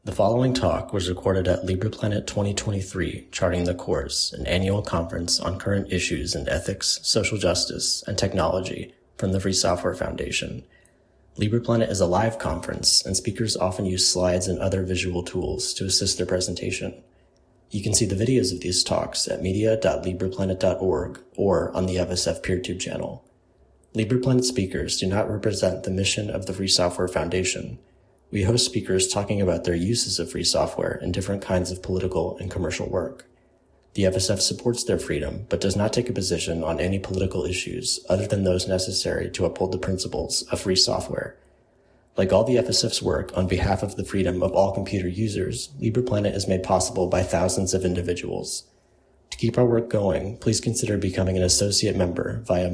The following talk was recorded at LibrePlanet 2023, Charting the Course, an annual conference on current issues in ethics, social justice, and technology from the Free Software Foundation. LibrePlanet is a live conference, and speakers often use slides and other visual tools to assist their presentation. You can see the videos of these talks at media.libreplanet.org or on the FSF PeerTube channel. LibrePlanet speakers do not represent the mission of the Free Software Foundation. We host speakers talking about their uses of free software in different kinds of political and commercial work. The FSF supports their freedom, but does not take a position on any political issues other than those necessary to uphold the principles of free software. Like all the FSF's work on behalf of the freedom of all computer users, LibrePlanet is made possible by thousands of individuals. To keep our work going, please consider becoming an associate member via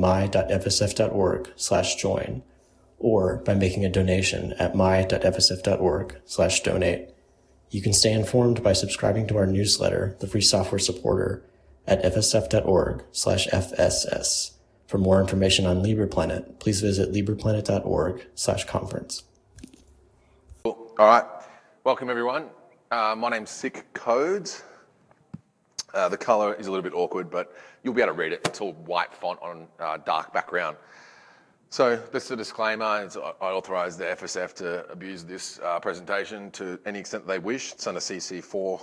my.fsf.org/join. or by making a donation at my.fsf.org/donate. You can stay informed by subscribing to our newsletter, The Free Software Supporter, at fsf.org/fss. For more information on LibrePlanet, please visit libreplanet.org/conference. Cool. All right. Welcome, everyone. My name's Sick Codes. The color is a little bit awkward, but you'll be able to read it. It's all white font on dark background. So that's the disclaimer. I authorise the FSF to abuse this presentation to any extent they wish. It's under CC4.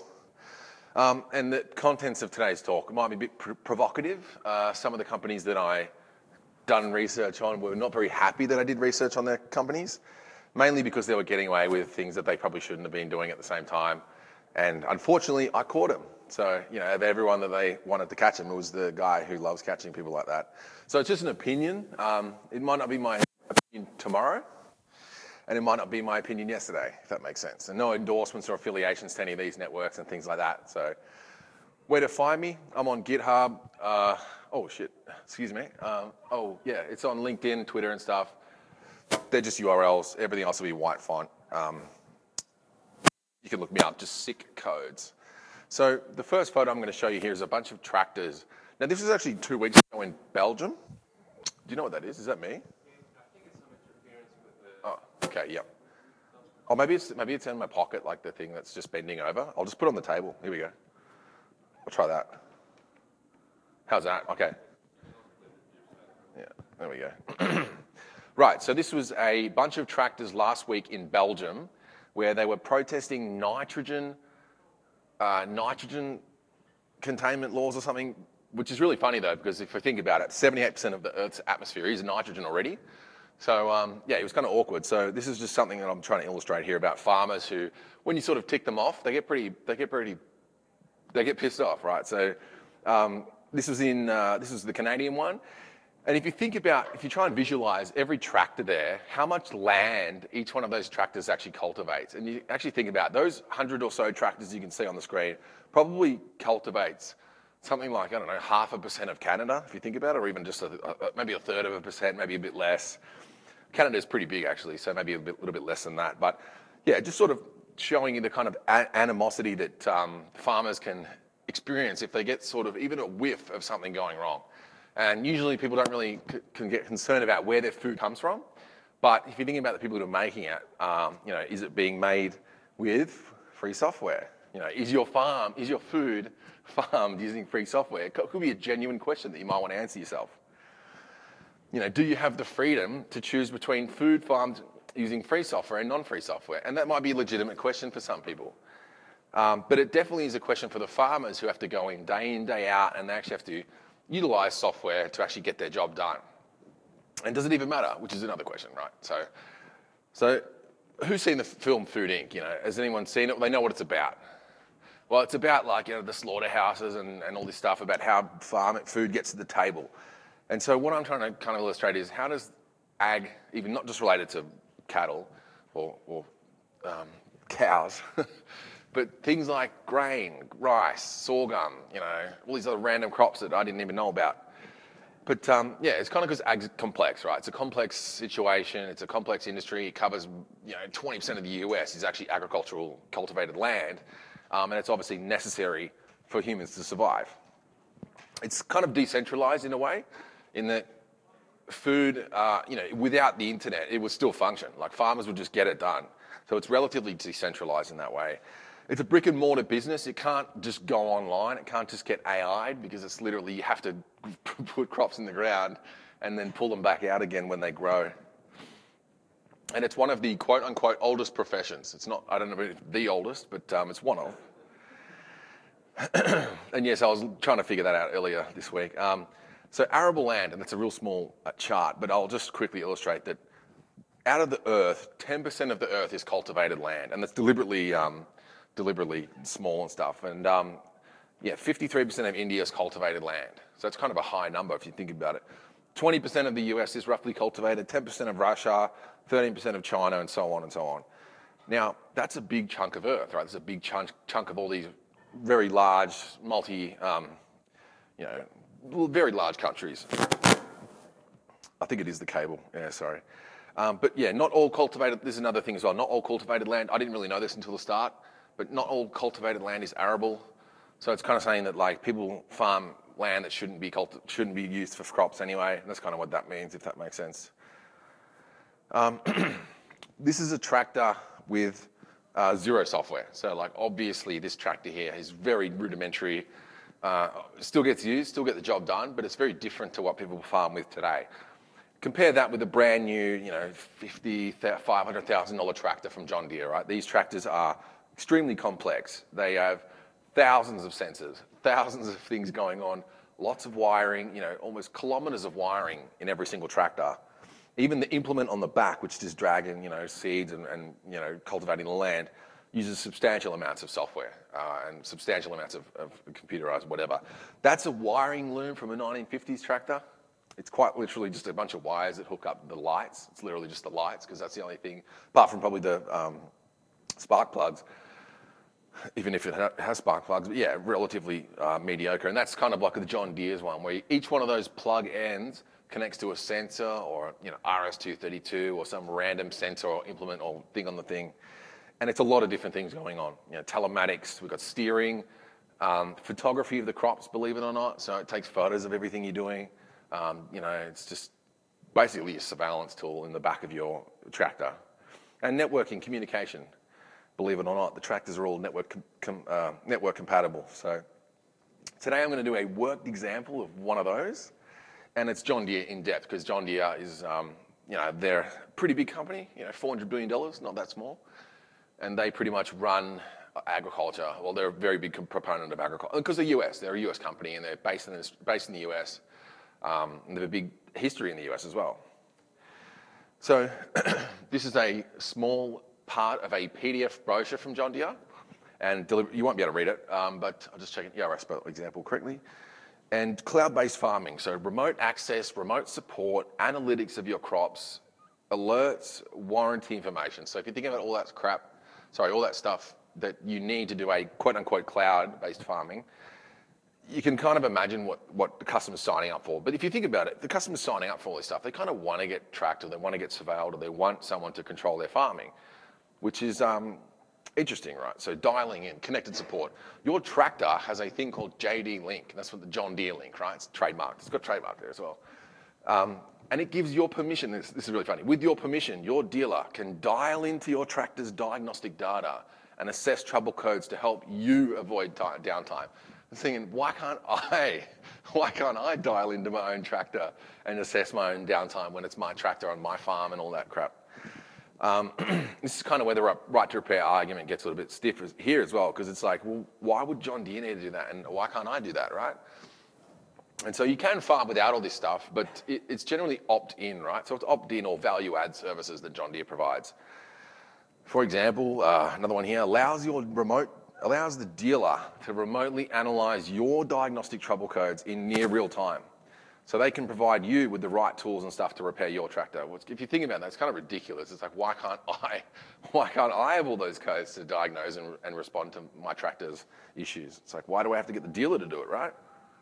And the contents of today's talk might be a bit provocative. Some of the companies that I done research on were not very happy that I did research on their companies, mainly because they were getting away with things that they probably shouldn't have been doing at the same time. And unfortunately, I caught them. So, of everyone that they wanted to catch him, it was the guy who loves catching people like that. So it's just an opinion. It might not be my opinion tomorrow, and it might not be my opinion yesterday, if that makes sense. And no endorsements or affiliations to any of these networks and things like that. So where to find me? I'm on GitHub. Excuse me. It's on LinkedIn, Twitter and stuff. They're just URLs. Everything else will be white font. You can look me up, just Sick Codes. So the first photo I'm going to show you here is a bunch of tractors. Now this was actually 2 weeks ago in Belgium. Do you know what that is? Is that me? I think it's some interference with the... Oh, okay, yep. Oh, maybe it's in my pocket, like the thing that's just bending over. I'll just put it on the table. Here we go. I'll try that. How's that? Okay. Yeah, there we go. Right, so this was a bunch of tractors last week in Belgium where they were protesting nitrogen containment laws or something, which is really funny though, because if we think about it, 78% of the Earth's atmosphere is nitrogen already. So it was kind of awkward. So this is just something that I'm trying to illustrate here about farmers who, when you sort of tick them off, they get pissed off, right? So this was the Canadian one. And if you try and visualize every tractor there, how much land each one of those tractors actually cultivates. And you actually think about those 100 or so tractors you can see on the screen probably cultivates something like, 0.5% of Canada, if you think about it, or even just maybe 1/3%, maybe a bit less. Canada is pretty big actually, so maybe a little bit less than that. But yeah, just sort of showing you the kind of animosity that farmers can experience if they get sort of even a whiff of something going wrong. And usually people don't really can get concerned about where their food comes from. But if you're thinking about the people who are making it, is it being made with free software? Is your food farmed using free software? It could be a genuine question that you might want to answer yourself. Do you have the freedom to choose between food farmed using free software and non-free software? And that might be a legitimate question for some people. But it definitely is a question for the farmers who have to go in, day out, and they actually have to utilize software to actually get their job done. And does it even matter? Which is another question, right? So who's seen the film Food Inc.? Has anyone seen it? They know what it's about. Well, it's about the slaughterhouses and all this stuff about how food gets to the table. And so what I'm trying to kind of illustrate is how does ag, even not just related to cattle or cows, but things like grain, rice, sorghum, all these other random crops that I didn't even know about. But it's kind of because ag's complex, right? It's a complex situation. It's a complex industry. It covers, 20% of the US is actually agricultural cultivated land. And it's obviously necessary for humans to survive. It's kind of decentralized in a way, in that food, without the internet, it would still function. Like farmers would just get it done. So it's relatively decentralized in that way. It's a brick and mortar business. It can't just go online. It can't just get AI'd because it's literally you have to put crops in the ground and then pull them back out again when they grow. And it's one of the quote unquote oldest professions. It's not, I don't know if it's the oldest, but it's one of. And yes, I was trying to figure that out earlier this week. So arable land, and that's a real small chart, but I'll just quickly illustrate that out of the earth, 10% of the earth is cultivated land, and that's deliberately small and stuff. And 53% of India is cultivated land. So that's kind of a high number if you think about it. 20% of the US is roughly cultivated, 10% of Russia, 13% of China, and so on and so on. Now, that's a big chunk of earth, right? There's a big chunk of all these very large, very large countries. I think it is the cable. Yeah, sorry. But yeah, not all cultivated, there's another thing as well, not all cultivated land, I didn't really know this until the start, but not all cultivated land is arable. So it's kind of saying that like people farm land that shouldn't be used for crops anyway. And that's kind of what that means, if that makes sense. This is a tractor with zero software. So like obviously this tractor here is very rudimentary, still gets used, still get the job done, but it's very different to what people farm with today. Compare that with a brand new, $50,000, $500,000 tractor from John Deere, right? These tractors are extremely complex. They have thousands of sensors, thousands of things going on, lots of wiring, almost kilometers of wiring in every single tractor. Even the implement on the back, which is dragging, seeds and cultivating the land, uses substantial amounts of software and substantial amounts of computerized whatever. That's a wiring loom from a 1950s tractor. It's quite literally just a bunch of wires that hook up the lights. It's literally just the lights because that's the only thing, apart from probably the spark plugs, even if it has spark plugs, but yeah, relatively mediocre. And that's kind of like the John Deere's one, where each one of those plug ends connects to a sensor or RS-232 or some random sensor or implement or thing on the thing. And it's a lot of different things going on. Telematics, we've got steering, photography of the crops, believe it or not. So it takes photos of everything you're doing. It's just basically a surveillance tool in the back of your tractor. And networking, communication. Believe it or not, the tractors are all network compatible. So today I'm going to do a worked example of one of those. And it's John Deere in depth because John Deere is, they're a pretty big company, $400 billion, not that small. And they pretty much run agriculture. Well, they're a very big proponent of agriculture because they're US. They're a US company and they're based in the US. And they have a big history in the US as well. So this is a small part of a PDF brochure from John Deere. And you won't be able to read it, but I'll just check it. Yeah, I spelled the example correctly. And cloud-based farming, so remote access, remote support, analytics of your crops, alerts, warranty information. So if you think about all that stuff that you need to do a quote-unquote cloud-based farming, you can kind of imagine what the customer's signing up for. But if you think about it, the customer's signing up for all this stuff. They kind of want to get tracked, or they want to get surveilled, or they want someone to control their farming, which is interesting, right? So dialing in, connected support. Your tractor has a thing called JD Link. That's what the John Deere Link, right? It's trademarked. It's got trademark there as well. And it gives your permission, this is really funny, with your permission, your dealer can dial into your tractor's diagnostic data and assess trouble codes to help you avoid downtime. I'm thinking, why can't I dial into my own tractor and assess my own downtime when it's my tractor on my farm and all that crap? This is kind of where the right to repair argument gets a little bit stiff here as well, because it's like, well, why would John Deere need to do that, and why can't I do that, right? And so you can farm without all this stuff, but it's generally opt-in, right? So it's opt-in or value-add services that John Deere provides. For example, another one here, allows the dealer to remotely analyze your diagnostic trouble codes in near real time. So they can provide you with the right tools and stuff to repair your tractor. If you think about that, it's kind of ridiculous. It's like, why can't I have all those codes to diagnose and respond to my tractor's issues? It's like, why do I have to get the dealer to do it, right?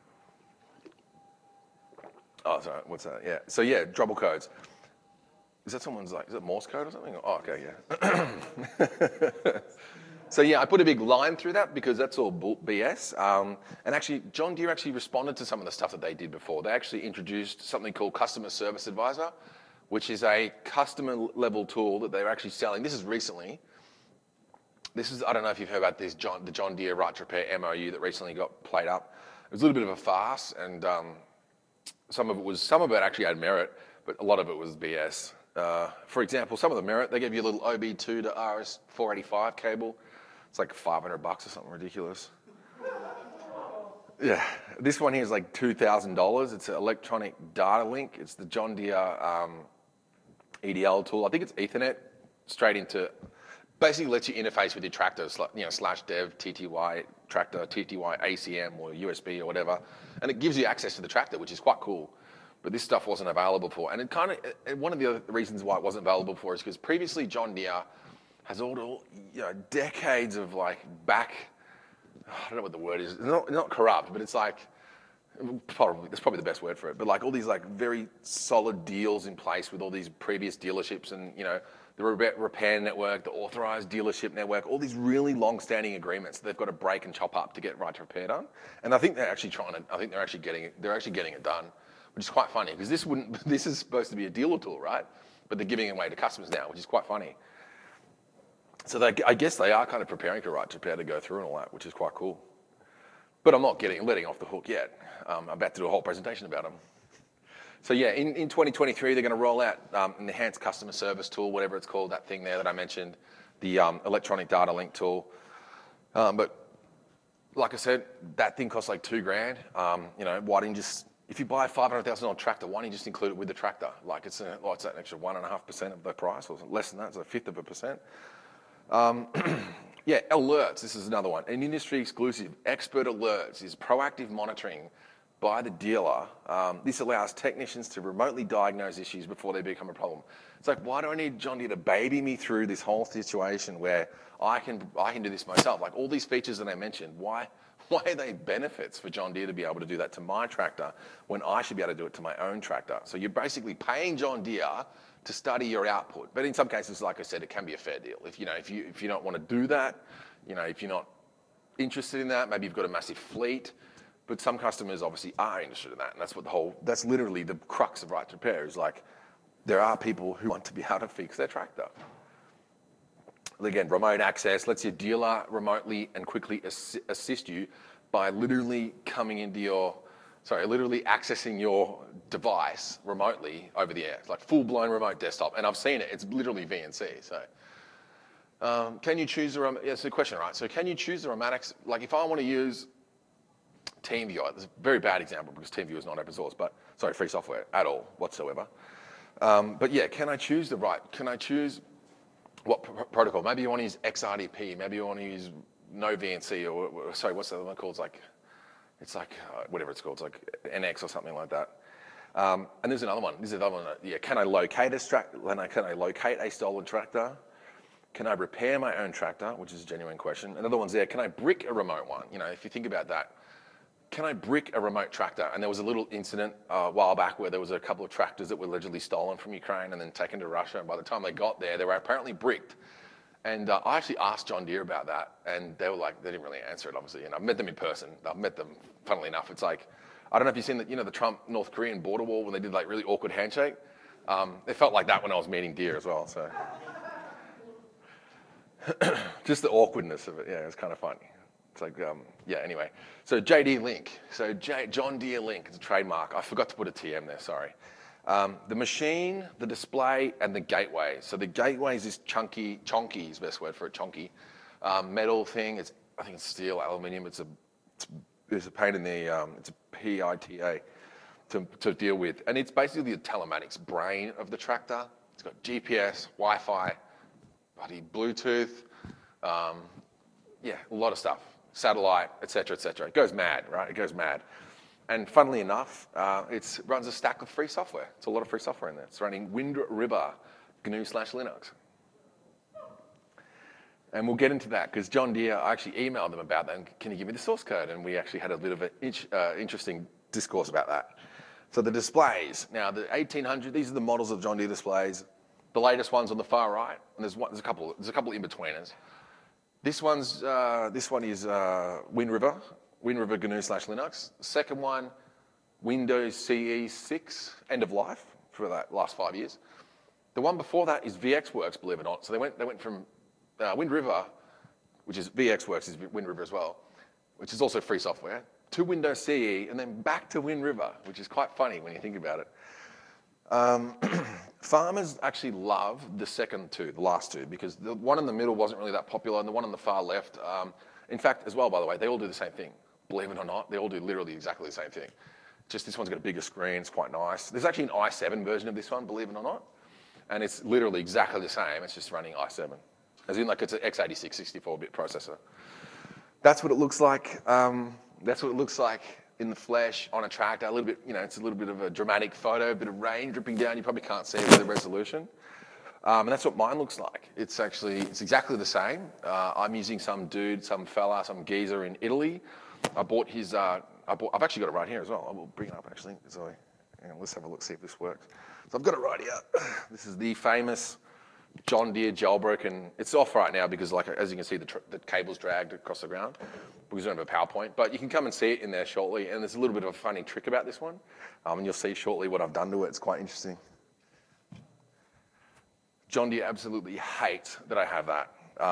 Oh, sorry, what's that? Yeah. So yeah, trouble codes. Is that is it Morse code or something? Oh, okay, yeah. So yeah, I put a big line through that because that's all BS. And actually, John Deere actually responded to some of the stuff that they did before. They actually introduced something called Customer Service Advisor, which is a customer level tool that they're actually selling. This is recently. I don't know if you've heard about the John Deere Right to Repair MOU that recently got played up. It was a little bit of a farce, and some of it actually had merit, but a lot of it was BS. For example, some of the merit, they gave you a little OB2 to RS485 cable. It's like $500 or something ridiculous. Yeah, this one here is like $2,000. It's an electronic data link. It's the John Deere EDL tool. I think it's Ethernet straight into. Basically lets you interface with your tractor, /dev, TTY tractor, TTY ACM or USB or whatever, and it gives you access to the tractor, which is quite cool. But this stuff wasn't available before, and one of the other reasons why it wasn't available before is because previously John Deere has all decades of I don't know what the word is. It's not corrupt, but it's like that's probably the best word for it. But like all these very solid deals in place with all these previous dealerships and the repair network, the authorized dealership network, all these really long-standing agreements that they've got to break and chop up to get Right to Repair done. And I think they're actually getting it done, which is quite funny because this is supposed to be a dealer tool, right? But they're giving it away to customers now, which is quite funny. So I guess they are kind of preparing for Right to Repair to go through and all that, which is quite cool. But I'm not letting off the hook yet. I'm about to do a whole presentation about them. So yeah, in 2023, they're going to roll out an enhanced customer service tool, whatever it's called, that thing there that I mentioned, the electronic data link tool. But like I said, that thing costs like $2,000. Why didn't you if you buy a $500,000 tractor, why don't you just include it with the tractor? It's an extra 1.5% of the price, or less than that, it's a fifth of a percent. Yeah, alerts, this is another one. An industry exclusive, Expert Alerts is proactive monitoring by the dealer. This allows technicians to remotely diagnose issues before they become a problem. It's like, why do I need John Deere to baby me through this whole situation where I can do this myself? Like all these features that I mentioned, why are they benefits for John Deere to be able to do that to my tractor when I should be able to do it to my own tractor? So you're basically paying John Deere to study your output. But in some cases, like I said, it can be a fair deal. If you don't want to do that, if you're not interested in that, maybe you've got a massive fleet. But some customers obviously are interested in that, and that's literally the crux of Right to Repair. Is there are people who want to be able to fix their tractor. Again, remote access lets your dealer remotely and quickly assist you by literally accessing your device remotely over the air. It's like full-blown remote desktop, and I've seen it. It's literally VNC. So, can you choose it's a question, right? So, can you choose the robotics? Like, if I want to use TeamViewer, this is a very bad example because TeamViewer is not open source, free software at all whatsoever. But yeah, can I choose what protocol? Maybe you want to use XRDP, maybe you want to use no VNC, or what's the other one called? It's like whatever it's called, it's like NX or something like that. And there's another one. Can I locate a stolen tractor? Can I repair my own tractor, which is a genuine question. Another one's there. Can I brick a remote one? If you think about that. Can I brick a remote tractor? And there was a little incident a while back where there was a couple of tractors that were allegedly stolen from Ukraine and then taken to Russia. And by the time they got there, they were apparently bricked. And I actually asked John Deere about that, and they didn't really answer it, obviously. And I've met them in person. I've met them, funnily enough. It's like, I don't know if you've seen the Trump-North Korean border wall when they did really awkward handshake. It felt like that when I was meeting Deere as well. So just the awkwardness of it. Yeah, it was kind of funny. It's like, anyway. So JD Link. So John Deere Link. It's a trademark. I forgot to put a TM there, sorry. The machine, the display, and the gateway. So the gateway is this chonky is the best word for it, chonky, metal thing. I think it's steel, aluminium. It's a pain in the, it's a PITA to deal with. And it's basically the telematics brain of the tractor. It's got GPS, Wi-Fi, Bluetooth, a lot of stuff. Satellite, et cetera, et cetera. It goes mad, right? It goes mad. And funnily enough, it runs a stack of free software. It's a lot of free software in there. It's running Wind River GNU/Linux. And we'll get into that because John Deere, I actually emailed them about that. And can you give me the source code? And we actually had a bit of an interesting discourse about that. So the displays. Now, the 1800, these are the models of John Deere displays. The latest one's on the far right. And there's a couple in-betweeners. This one is Wind River GNU/Linux. Second one, Windows CE 6, end of life for that last 5 years. The one before that is VxWorks, believe it or not. So they went from Wind River which is VxWorks is Wind River as well, which is also free software, to Windows CE, and then back to Wind River, which is quite funny when you think about it. Farmers actually love the second two, the last two, because the one in the middle wasn't really that popular, and the one on the far left, in fact, as well, by the way, they all do the same thing. Believe it or not, they all do literally exactly the same thing. Just this one's got a bigger screen, it's quite nice. There's actually an i7 version of this one, believe it or not, and it's literally exactly the same, it's just running i7. As in, like, it's an x86 64-bit processor. That's what it looks like. That's what it looks like in the flesh on a tractor. A little bit, it's a little bit of a dramatic photo, a bit of rain dripping down. You probably can't see it with the resolution. And that's what mine looks like. It's exactly the same. I'm using some geezer in Italy. I've actually got it right here as well. I will bring it up actually. Let's have a look, see if this works. So I've got it right here. This is the famous John Deere jailbroken. It's off right now because, like, as you can see, the cable's dragged across the ground because we don't have a PowerPoint. But you can come and see it in there shortly. And there's a little bit of a funny trick about this one. And you'll see shortly what I've done to it. It's quite interesting. John Deere absolutely hates that I have that.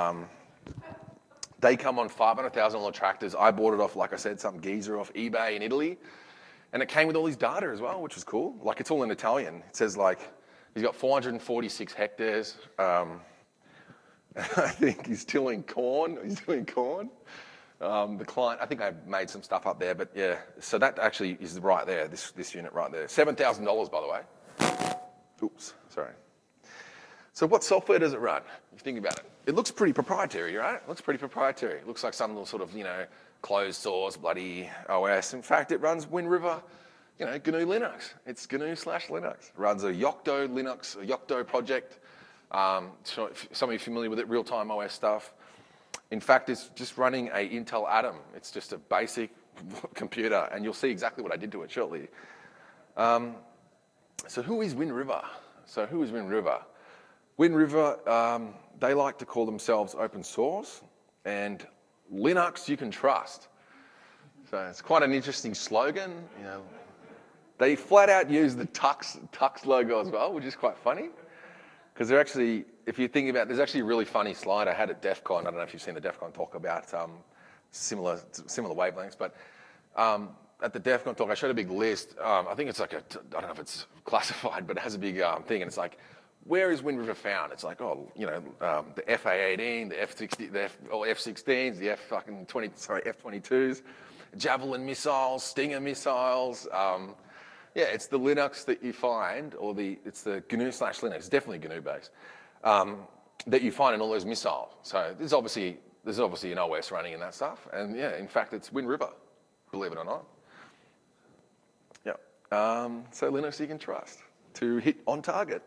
They come on $500,000 tractors. I bought it off, like I said, some geezer off eBay in Italy. And it came with all his data as well, which was cool. Like, it's all in Italian. It says, like, he's got 446 hectares. I think he's tilling corn. He's doing corn. The client, I think I made some stuff up there, but yeah. So that actually is right there, this unit right there. $7,000, by the way. Oops, sorry. So what software does it run? If you think about it. It looks pretty proprietary, right? It looks pretty proprietary. It looks like some little sort of, closed source, bloody OS. In fact, it runs Wind River, GNU Linux. It's GNU/Linux. It runs a Yocto Linux, a Yocto project. So if some of you are familiar with it, real-time OS stuff. In fact, it's just running a Intel Atom. It's just a basic computer, and you'll see exactly what I did to it shortly. So who is Wind River? Wind River, they like to call themselves open source, and Linux you can trust. So it's quite an interesting slogan. They flat out use the Tux logo as well, which is quite funny. Because they're actually, if you think about it, there's actually a really funny slide I had at DEF CON. I don't know if you've seen the DEF CON talk about similar wavelengths, but at the DEF CON talk, I showed a big list. I think it's like I don't know if it's classified, but it has a big thing, and it's like, where is Wind River found? It's like, the FA-18, the F-16, the F-16s, the F-22s, Javelin missiles, Stinger missiles. It's the Linux that you find, it's the GNU/Linux, it's definitely GNU-based, that you find in all those missiles. So there's obviously an OS running in that stuff, and in fact, it's Wind River, believe it or not. So Linux you can trust to hit on target.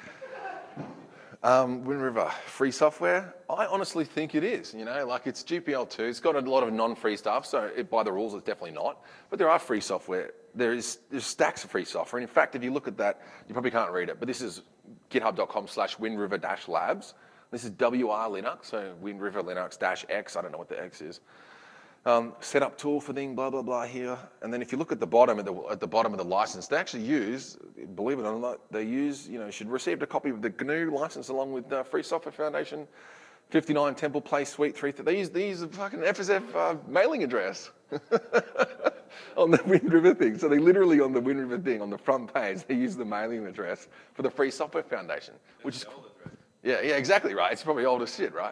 Wind River, free software? I honestly think it is, it's GPL2. It's got a lot of non-free stuff, so by the rules, it's definitely not. But there are free software. There's stacks of free software. And in fact, if you look at that, you probably can't read it, but this is github.com/windriver-labs. This is WR Linux, so Wind River Linux-X. I don't know what the X is. Setup tool for thing, blah, blah, blah here. And then if you look at the bottom of the license, they actually use, believe it or not, should receive a copy of the GNU license along with Free Software Foundation, 59 Temple Place Suite 3. They use a fucking FSF mailing address on the Wind River thing. So they literally, on the Wind River thing, on the front page, they use the mailing address for the Free Software Foundation, which is cool. Yeah, exactly right. It's probably old as shit, right?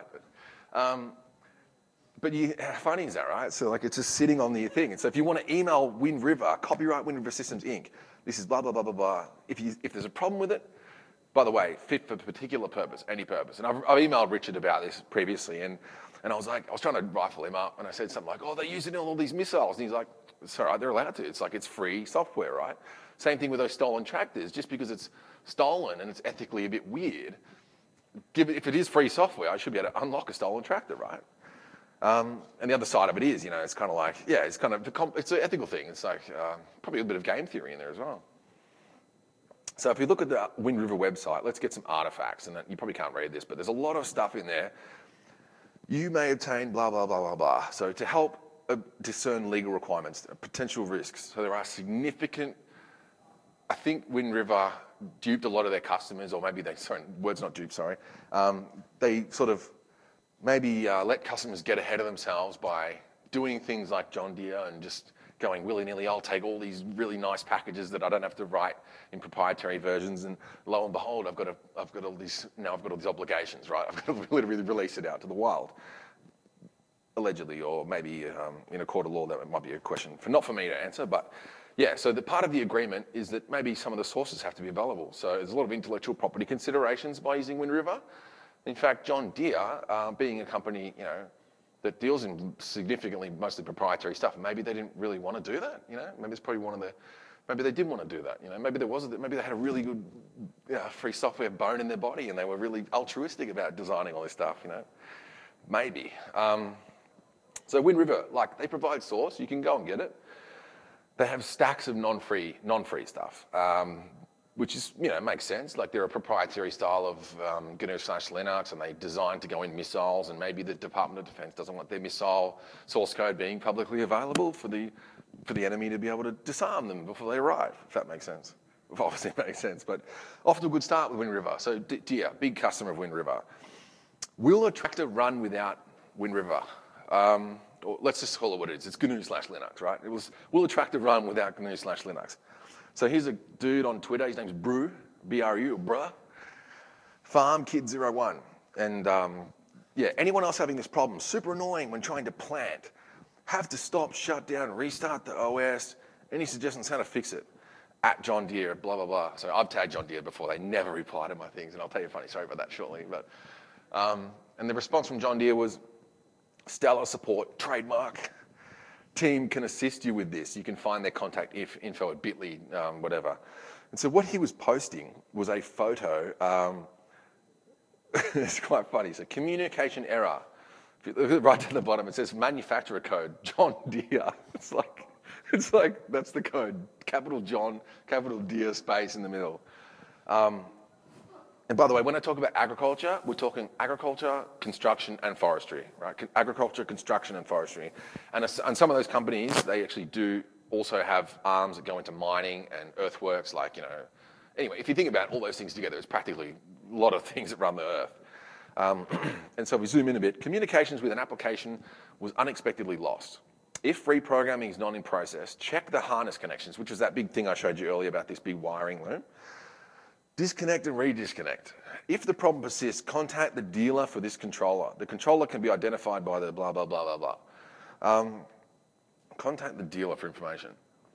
But how funny is that, right? So it's just sitting on the thing. And so if you want to email Wind River, copyright Wind River Systems Inc., this is blah, blah, blah, blah, blah. If there's a problem with it, by the way, fit for a particular purpose, any purpose. And I've emailed Richard about this previously, and I was trying to rifle him up, and I said something like, they use it in all these missiles. And he's like, it's all right, they're allowed to. It's free software, right? Same thing with those stolen tractors. Just because it's stolen and it's ethically a bit weird, if it is free software, I should be able to unlock a stolen tractor, right? And the other side of it is, it's kind of like, it's an ethical thing. It's like probably a bit of game theory in there as well. So if you look at the Wind River website, let's get some artifacts. And you probably can't read this, but there's a lot of stuff in there. You may obtain blah, blah, blah, blah, blah. So to help discern legal requirements, potential risks. So there are significant, I think Wind River duped a lot of their customers, or maybe they sort of maybe let customers get ahead of themselves by doing things like John Deere and just going willy-nilly, I'll take all these really nice packages that I don't have to write in proprietary versions, and lo and behold, I've got all these obligations, right? I've got to literally release it out to the wild, allegedly, or maybe in a court of law that might be a question not for me to answer, but yeah. So the part of the agreement is that maybe some of the sources have to be available. So there's a lot of intellectual property considerations by using Wind River. In fact, John Deere, being a company, that deals in significantly mostly proprietary stuff, maybe they didn't really want to do that. Maybe it's probably maybe they did want to do that. Maybe they had a really good free software bone in their body, and they were really altruistic about designing all this stuff. Maybe. So Wind River, they provide source. You can go and get it. They have stacks of non-free stuff. Which is, makes sense. They're a proprietary style of GNU/Linux, and they designed to go in missiles, and maybe the Department of Defense doesn't want their missile source code being publicly available for the enemy to be able to disarm them before they arrive, if that makes sense. Obviously it makes sense, but off to a good start with Wind River. So Deere, big customer of Wind River. Will a tractor run without Wind River? Or let's just call it what it is. It's GNU/Linux, right? Will a tractor run without GNU/Linux? So here's a dude on Twitter, his name's Brew, B-R-U, bruh, FarmKid01. And anyone else having this problem, super annoying when trying to plant, have to stop, shut down, restart the OS. Any suggestions how to fix it? At John Deere, blah, blah, blah. So I've tagged John Deere before. They never reply to my things, and I'll tell you a funny story about that shortly. But and the response from John Deere was, stellar support, trademark. Team can assist you with this. You can find their contact info at bit.ly, whatever. And so what he was posting was a photo. It's quite funny. So communication error. If you look at right to the bottom, it says manufacturer code, John Deere. It's like that's the code. Capital John, capital Deere, space in the middle. And by the way, when I talk about agriculture, we're talking agriculture, construction, and forestry, right? Agriculture, construction, and forestry. And some of those companies, they actually do also have arms that go into mining and earthworks, Anyway, if you think about all those things together, it's practically a lot of things that run the earth. And so if we zoom in a bit, communications with an application was unexpectedly lost. If reprogramming is not in process, check the harness connections, which was that big thing I showed you earlier about this big wiring loom. Disconnect and redisconnect. If the problem persists, contact the dealer for this controller. The controller can be identified by the blah, blah, blah, blah, blah. Contact the dealer for information.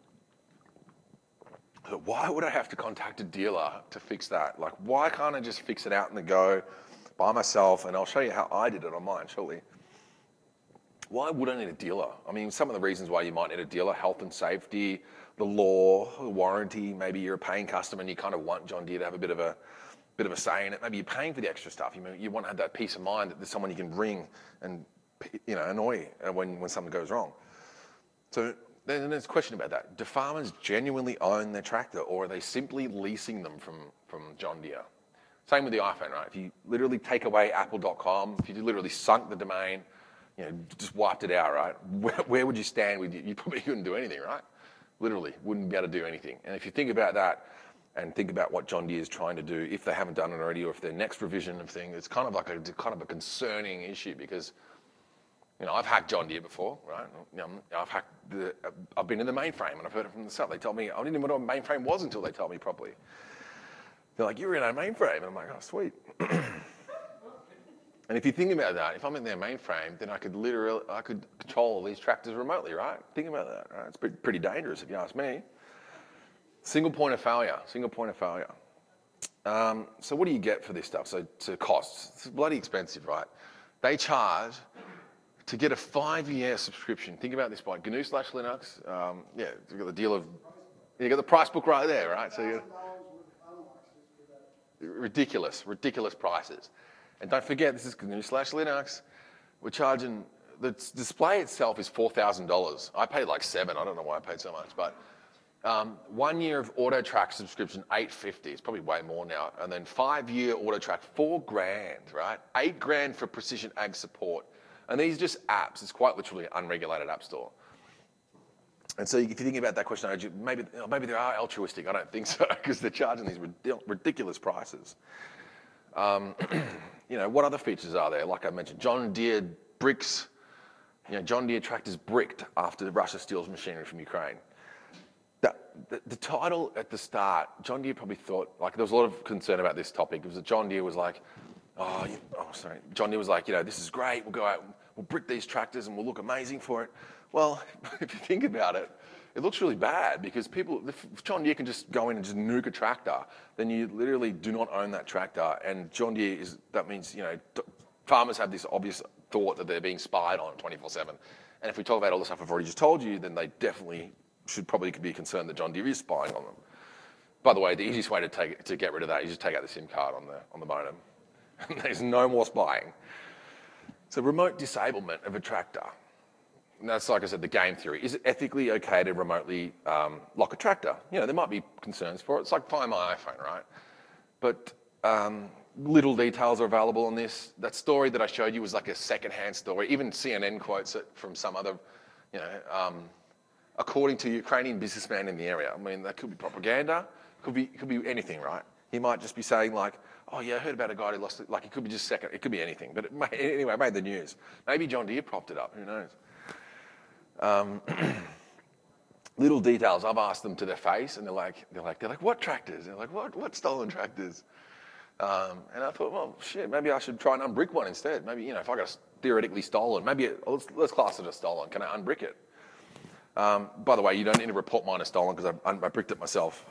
So why would I have to contact a dealer to fix that? Why can't I just fix it out in the go by myself? And I'll show you how I did it on mine shortly. Why would I need a dealer? I mean, some of the reasons why you might need a dealer, health and safety, the law, the warranty, maybe you're a paying customer and you kind of want John Deere to have a bit of a say in it. Maybe you're paying for the extra stuff. You want to have that peace of mind that there's someone you can ring and annoy when something goes wrong. So then there's a question about that. Do farmers genuinely own their tractor, or are they simply leasing them from John Deere? Same with the iPhone, right? If you literally take away apple.com, if you literally sunk the domain, just wiped it out, right? Where would you stand with you? You probably couldn't do anything, right? Literally, wouldn't be able to do anything. And if you think about that and think about what John Deere is trying to do, if they haven't done it already, or if their next revision of thing, it's kind of a concerning issue because, I've hacked John Deere before, right? I've been in the mainframe and I've heard it from the start. They told me, I didn't even know what a mainframe was until they told me properly. They're like, you're in a mainframe. And I'm like, oh, sweet. And if you think about that, if I'm in their mainframe, then I could control all these tractors remotely, right? Think about that, right? It's pretty dangerous if you ask me. Single point of failure. So what do you get for this stuff? So costs. It's bloody expensive, right? They charge to get a 5-year subscription. Think about this point. GNU/Linux. You've got the deal of, you got the price book right there, right? So ridiculous prices. And don't forget, this is GNU/Linux. We're charging, the display itself is $4,000. I paid like $7,000. I don't know why I paid so much. But 1 year of AutoTrack subscription, $850. It's probably way more now. And then 5-year AutoTrack, $4,000, right? $8,000 for Precision Ag support. And these are just apps. It's quite literally an unregulated app store. And so if you think about that question, maybe they are altruistic. I don't think so, because they're charging these ridiculous prices. what other features are there? Like I mentioned, John Deere bricks, John Deere tractors bricked after Russia steals machinery from Ukraine. The title at the start, John Deere probably thought, like there was a lot of concern about this topic, because John Deere was like, John Deere was like, this is great, we'll go out, we'll brick these tractors and we'll look amazing for it. Well, if you think about it, it looks really bad, because if John Deere can just go in and just nuke a tractor, then you literally do not own that tractor. And John Deere that means, farmers have this obvious thought that they're being spied on 24/7. And if we talk about all the stuff I've already just told you, then they definitely should probably be concerned that John Deere is spying on them. By the way, the easiest way to get rid of that is just take out the SIM card on the modem. There's no more spying. So remote disablement of a tractor. And that's, like I said, the game theory. Is it ethically okay to remotely lock a tractor? There might be concerns for it. It's like Find My iPhone, right? But little details are available on this. That story that I showed you was like a secondhand story. Even CNN quotes it from some other, according to a Ukrainian businessman in the area. I mean, that could be propaganda. Could be anything, right? He might just be saying like, oh yeah, I heard about a guy who lost it. Like, it could be just second. It could be anything. But anyway, it made the news. Maybe John Deere propped it up. Who knows? Little details. I've asked them to their face, and they're like, what tractors? They're like, what stolen tractors? And I thought, well, shit, maybe I should try and unbrick one instead. Maybe, if I got theoretically stolen, maybe let's class it as stolen. Can I unbrick it? By the way, you don't need to report mine as stolen, because I bricked it myself.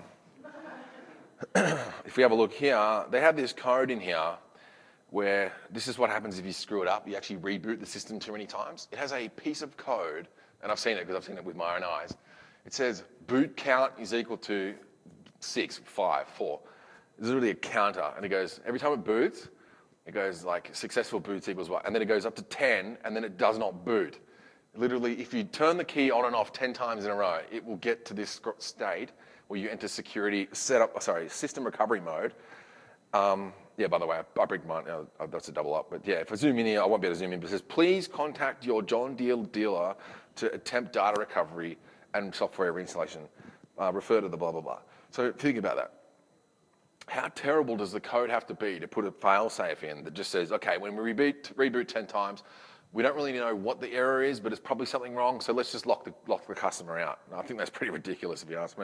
If we have a look here, they have this code in here where this is what happens if you screw it up. You actually reboot the system too many times. It has a piece of code, and I've seen it because I've seen it with my own eyes. It says boot count is equal to 6, 5, 4. There's literally a counter, and it goes, every time it boots, it goes like successful boots equals what, and then it goes up to 10, and then it does not boot. Literally, if you turn the key on and off 10 times in a row, it will get to this state where you enter system recovery mode. By the way, I bricked mine. That's a double up. But yeah, if I zoom in here, I won't be able to zoom in. But it says, please contact your John Deere dealer to attempt data recovery and software reinstallation. Refer to the blah, blah, blah. So think about that. How terrible does the code have to be to put a fail-safe in that just says, okay, when we reboot 10 times, we don't really know what the error is, but it's probably something wrong, so let's just lock the customer out. And I think that's pretty ridiculous, if you ask me.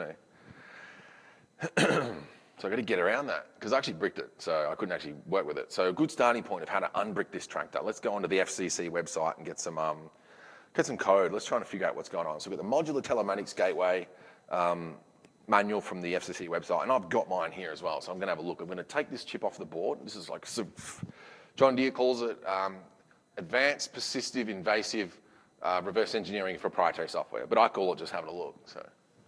So I got to get around that, because I actually bricked it, so I couldn't actually work with it. So a good starting point of how to unbrick this tractor. Let's go onto the FCC website and get some code. Let's try and figure out what's going on. So we've got the modular telematics gateway manual from the FCC website, and I've got mine here as well. So I'm going to have a look. I'm going to take this chip off the board. This is like, John Deere calls it advanced, persistive, invasive reverse engineering of proprietary software, but I call it just having a look. So.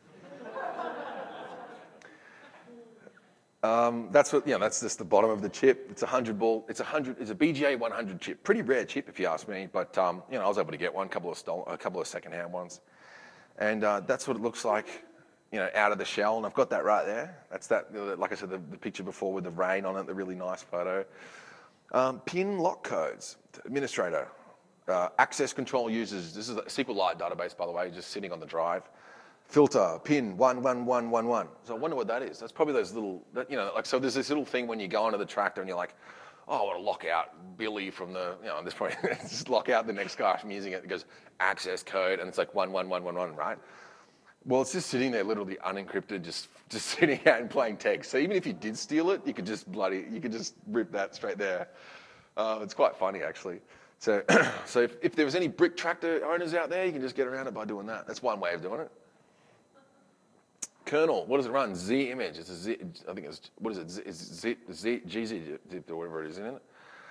That's just the bottom of the chip. It's a 100 ball. It's a BGA 100 chip. Pretty rare chip, if you ask me. But I was able to get one, a couple of secondhand ones, and that's what it looks like, out of the shell. And I've got that right there. That's that. Like I said, the picture before with the rain on it, the really nice photo. PIN lock codes, administrator, access control users. This is a SQLite database, by the way, just sitting on the drive. Filter, pin, 11111. So I wonder what that is. That's probably those little, so there's this little thing when you go onto the tractor and you're like, oh, I want to lock out Billy from this point, just lock out the next guy from using it. It goes access code, and it's like 11111, right? Well, it's just sitting there literally unencrypted, just sitting out and playing text. So even if you did steal it, you could just rip that straight there. It's quite funny, actually. So if there was any brick tractor owners out there, you can just get around it by doing that. That's one way of doing it. Kernel, what does it run? Z image. It's a Z. I think it's, what is it? GZ or whatever it is, isn't it?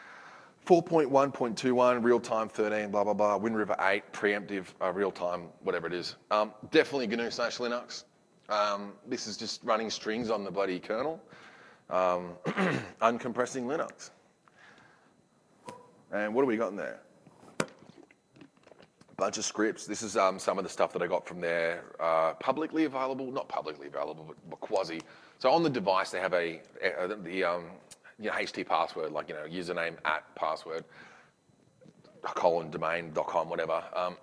4.1.21, real time 13, blah blah blah. WinRiver 8, preemptive, real time, whatever it is. Definitely GNU/Linux. This is just running strings on the bloody kernel, uncompressing Linux. And what do we got in there? Bunch of scripts. This is some of the stuff that I got from their publicly available, not publicly available, but quasi. So on the device, they have the HT password, like, username @ password, :domain.com, whatever.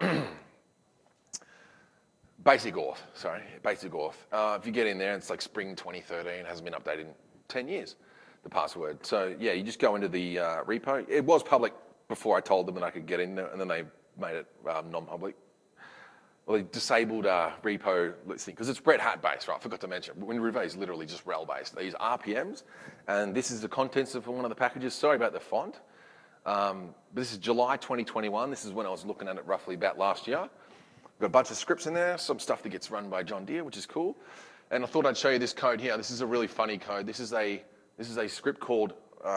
Basic auth. If you get in there, it's like spring 2013, hasn't been updated in 10 years. the password. So yeah, you just go into the repo. It was public before I told them that I could get in there, and then they made it non-public. Well, they disabled repo listing because it's Red Hat based, right? I forgot to mention. WinRiver is literally just RHEL based. They use RPMs, and this is the contents of one of the packages. Sorry about the font. But this is July 2021. This is when I was looking at it roughly about last year. We've got a bunch of scripts in there, some stuff that gets run by John Deere, which is cool. And I thought I'd show you this code here. This is a really funny code. This is a script called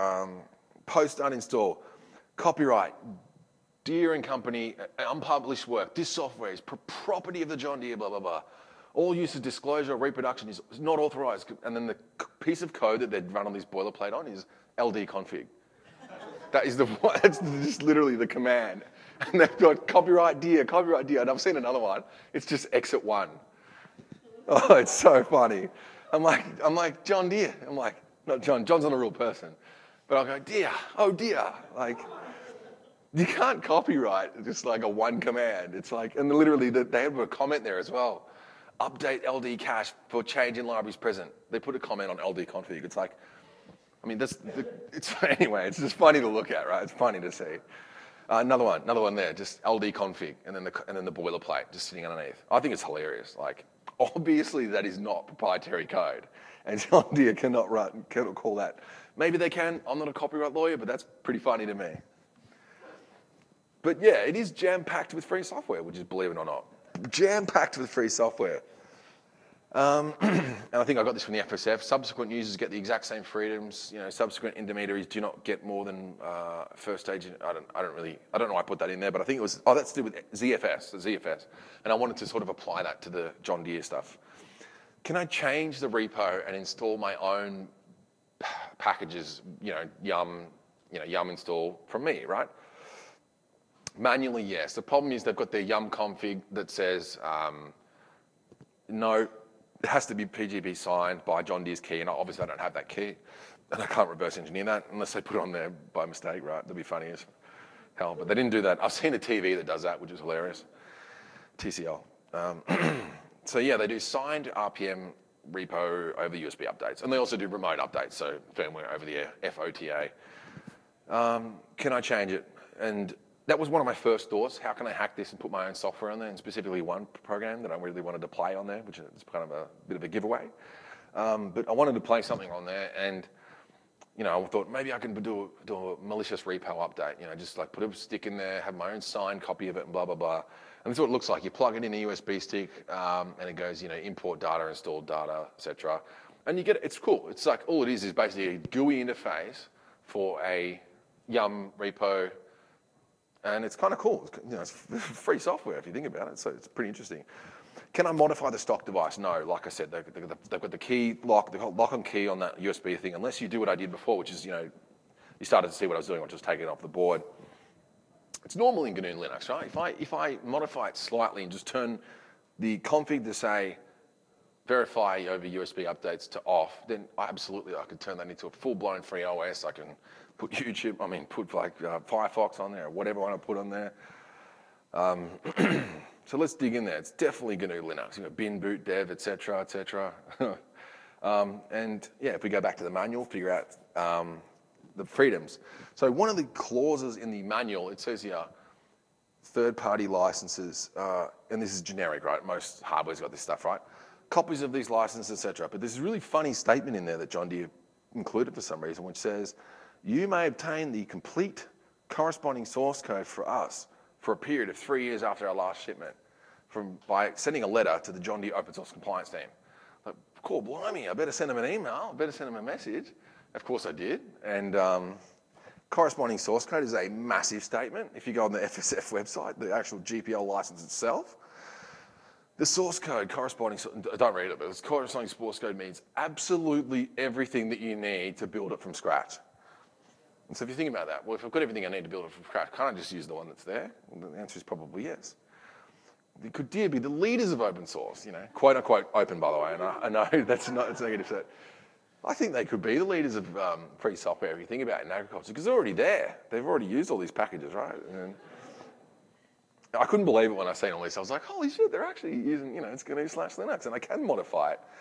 post uninstall. Copyright, Deere and Company, unpublished work. This software is property of the John Deere, blah, blah, blah. All use of disclosure or reproduction is not authorized. And then the piece of code that they'd run on this boilerplate on is LD config. That's just literally the command. And they've got copyright Deere. And I've seen another one. It's just exit 1. Oh, it's so funny. I'm like, John Deere. I'm like, not John. John's not a real person. But I'll go, Deere. Oh, Deere. Like, you can't copyright just like a one command. It's like, and literally they have a comment there as well. Update LD cache for change in libraries present. They put a comment on LD config. It's like, I mean, anyway, it's just funny to look at, right? It's funny to see. Another one there, just LD config, and then the boilerplate just sitting underneath. I think it's hilarious. Like, obviously that is not proprietary code, and John Deere cannot call that. Maybe they can. I'm not a copyright lawyer, but that's pretty funny to me. But yeah, it is jam-packed with free software, which is, believe it or not, jam-packed with free software. And I think I got this from the FSF. Subsequent users get the exact same freedoms. You know, subsequent intermediaries do not get more than first stage. I don't know why I put that in there, but I think it was, that's to do with ZFS. And I wanted to sort of apply that to the John Deere stuff. Can I change the repo and install my own packages, yum install from me, right? Manually, yes. The problem is they've got their yum config that says, no, it has to be PGP signed by John Deere's key, and obviously I don't have that key, and I can't reverse engineer that unless they put it on there by mistake, right? That'd be funny as hell, but they didn't do that. I've seen a TV that does that, which is hilarious. TCL. So yeah, they do signed RPM repo over USB updates, and they also do remote updates, so firmware over the air, FOTA. Can I change it? And that was one of my first thoughts. How can I hack this and put my own software on there, and specifically one program that I really wanted to play on there, which is kind of a bit of a giveaway. But I wanted to play something on there, and I thought maybe I can do a malicious repo update. Just like put a stick in there, have my own signed copy of it, and blah blah blah. And this is what it looks like. You plug it in a USB stick, and it goes, import data, install data, etc. And you get it. It's cool. It's like all it is basically a GUI interface for a yum repo. And it's kind of cool. It's free software if you think about it, so it's pretty interesting. Can I modify the stock device? No. Like I said, they've got the key lock, the lock on key on that USB thing, unless you do what I did before, which is, you started to see what I was doing, which was taking it off the board. It's normal in GNU Linux, right? If I modify it slightly and just turn the config to say verify over USB updates to off, then I could turn that into a full-blown free OS. I can put put Firefox on there, or whatever I want to put on there. So let's dig in there. It's definitely GNU Linux, bin, boot, dev, etc., etc. And yeah, if we go back to the manual, figure out the freedoms. So one of the clauses in the manual, it says here, third-party licenses, and this is generic, right? Most hardware's got this stuff, right? Copies of these licenses, etc. But there's a really funny statement in there that John Deere included for some reason, which says, you may obtain the complete corresponding source code for us for a period of 3 years after our last shipment by sending a letter to the John Deere Open Source Compliance team. Like, cool, blimey, I better send them an email, I better send them a message. Of course I did. And corresponding source code is a massive statement. If you go on the FSF website, the actual GPL license itself, the source code corresponding, don't read it, but corresponding source code means absolutely everything that you need to build it from scratch. And so if you think about that, well, if I've got everything I need to build it from scratch, can't I just use the one that's there? Well, the answer is probably yes. Could Deere be the leaders of open source? Quote unquote open, by the way. And I know that's negative. So I think they could be the leaders of free software if you think about it in agriculture, because they're already there. They've already used all these packages, right? And I couldn't believe it when I seen all this. I was like, holy shit, they're actually using, it's GNU/Linux, and I can modify it.